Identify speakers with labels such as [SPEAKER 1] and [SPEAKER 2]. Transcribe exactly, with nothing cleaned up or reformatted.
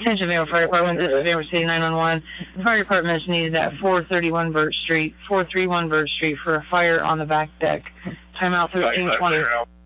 [SPEAKER 1] Attention, Vanderbilt Fire Department. This is Vanderbilt City nine one one. The fire department is needed at four thirty-one Burt Street, four thirty-one Burt Street for a fire on the back deck. Timeout thirteen twenty.